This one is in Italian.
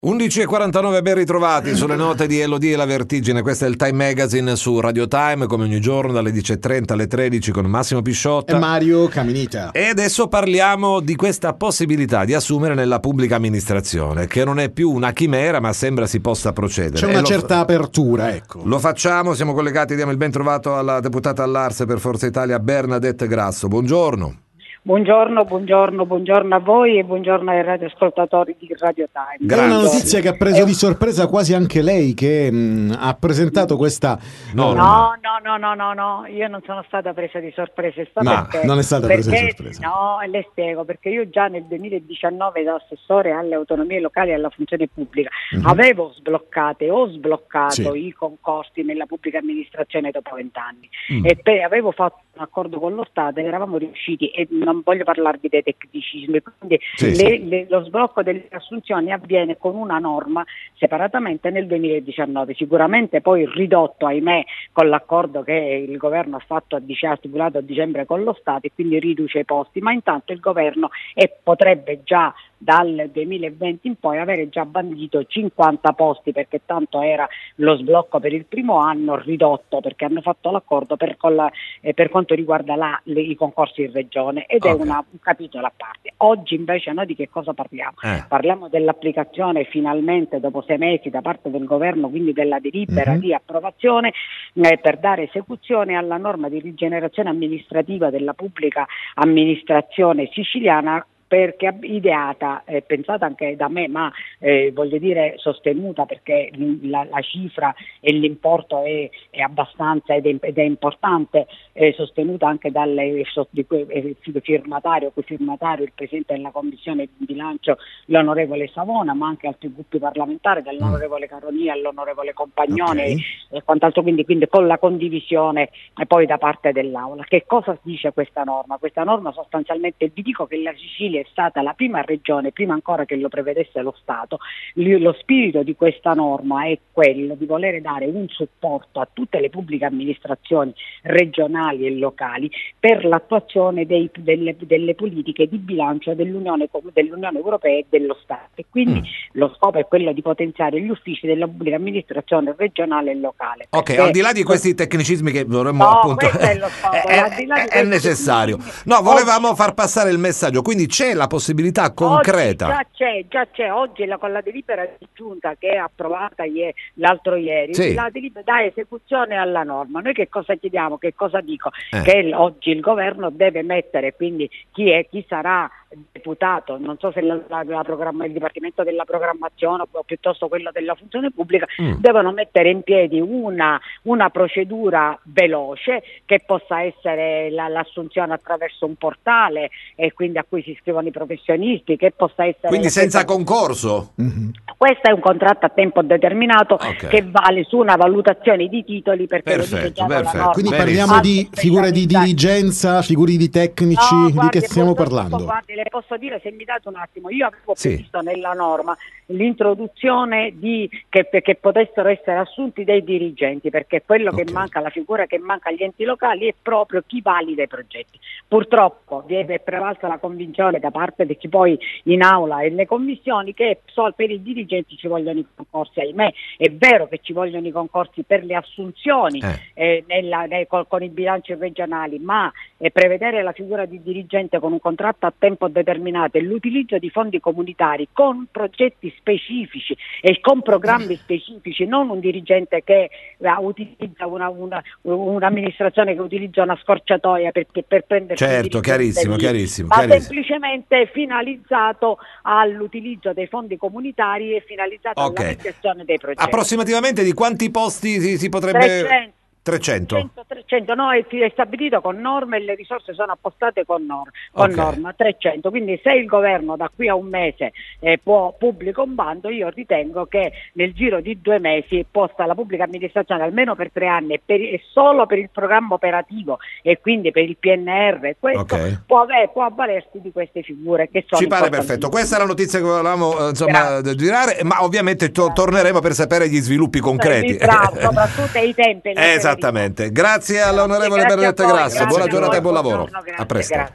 11:49, ben ritrovati sulle note di Elodie e la Vertigine. Questo è il Time Magazine su Radio Time, come ogni giorno dalle 10:30 alle 13 con Massimo Pisciotta e Mario Caminita. E adesso parliamo di questa possibilità di assumere nella pubblica amministrazione, che non è più una chimera, ma sembra si possa procedere. C'è una certa apertura, ecco. Lo facciamo, siamo collegati, diamo il ben trovato alla deputata all'Ars per Forza Italia Bernadette Grasso. Buongiorno. Buongiorno a voi e buongiorno ai radioascoltatori di Radio Time. È una notizia che ha preso di sorpresa quasi anche lei, che ha presentato questa... No, io non sono stata presa di sorpresa. Non è stata presa di sorpresa. No, le spiego, perché io già nel 2019 da assessore alle autonomie locali e alla funzione pubblica ho sbloccato i concorsi nella pubblica amministrazione dopo 20 anni e avevo fatto un accordo con lo Stato e eravamo riusciti, e non voglio parlarvi dei tecnicismi, quindi lo sblocco delle assunzioni avviene con una norma separatamente nel 2019, sicuramente poi ridotto, ahimè, con l'accordo che il governo ha stipulato a dicembre con lo Stato, e quindi riduce i posti, ma intanto il governo potrebbe già dal 2020 in poi avere già bandito 50 posti, perché tanto era lo sblocco per il primo anno ridotto, perché hanno fatto l'accordo per quanto riguarda i concorsi in regione, ed è un capitolo a parte. Oggi invece noi di che cosa parliamo? Parliamo dell'applicazione finalmente dopo 6 mesi da parte del governo, quindi della delibera di approvazione per dare esecuzione alla norma di rigenerazione amministrativa della pubblica amministrazione siciliana, perché ideata, pensata anche da me, ma voglio dire sostenuta, perché la cifra e l'importo è abbastanza ed è importante, sostenuta anche dal firmatario il Presidente della Commissione di Bilancio, l'onorevole Savona, ma anche altri gruppi parlamentari, dall'onorevole Caronia all'onorevole Compagnone e quant'altro, quindi con la condivisione poi da parte dell'Aula. Che cosa dice questa norma? Questa norma sostanzialmente, vi dico che la Sicilia è stata la prima regione, prima ancora che lo prevedesse lo Stato. Lo spirito di questa norma è quello di volere dare un supporto a tutte le pubbliche amministrazioni regionali e locali per l'attuazione delle politiche di bilancio dell'Unione Europea e dello Stato, e quindi lo scopo è quello di potenziare gli uffici della pubblica amministrazione regionale e locale. Ok, al di là di questi tecnicismi che dovremmo appunto è necessario. No, volevamo far passare il messaggio, quindi c'è la possibilità concreta. Oggi già c'è. Oggi con la delibera di giunta che è approvata l'altro ieri, la delibera dà esecuzione alla norma. Noi che cosa chiediamo? Che cosa dico? Che oggi il governo deve mettere, quindi chi sarà deputato, non so se il Dipartimento della Programmazione o piuttosto quello della funzione pubblica, devono mettere in piedi una procedura veloce, che possa essere l'assunzione attraverso un portale, e quindi a cui si iscrivono i professionisti, che possa essere... Quindi senza concorso? Questo è un contratto a tempo determinato che vale su una valutazione di titoli, perché perfetto. Quindi parliamo di figure di dirigenza, figure di tecnici, di che stiamo parlando? Guardi, le posso dire, se mi date un attimo, io avevo previsto nella norma l'introduzione che potessero essere assunti dei dirigenti, perché quello che manca, la figura che manca agli enti locali è proprio chi valida i progetti. Purtroppo vi è prevalsa la convinzione da parte di chi poi in aula e nelle commissioni che solo per i dirigenti ci vogliono i concorsi. Ahimè, è vero che ci vogliono i concorsi per le assunzioni con i bilanci regionali, ma prevedere la figura di dirigente con un contratto a tempo determinato e l'utilizzo di fondi comunitari con progetti specifici e con programmi specifici, non un dirigente che utilizza un'amministrazione che utilizza una scorciatoia per prendere... Certo, chiarissimo. Ma semplicemente finalizzato all'utilizzo dei fondi comunitari e finalizzato alla realizzazione dei progetti. Approssimativamente di quanti posti si potrebbe... 300, no, è stabilito con norme e le risorse sono appostate con norma 300, quindi se il governo da qui a un mese pubblica un bando, io ritengo che nel giro di 2 mesi possa la pubblica amministrazione, almeno per 3 anni e solo per il programma operativo e quindi per il PNR, questo può avvalersi di queste figure che sono... Ci pare perfetto, questa è la notizia che volevamo girare, ma ovviamente torneremo per sapere gli sviluppi concreti. Bravo, soprattutto i tempi. Esattamente, grazie all'onorevole Bernadette Grasso, buona giornata e buon lavoro. A presto.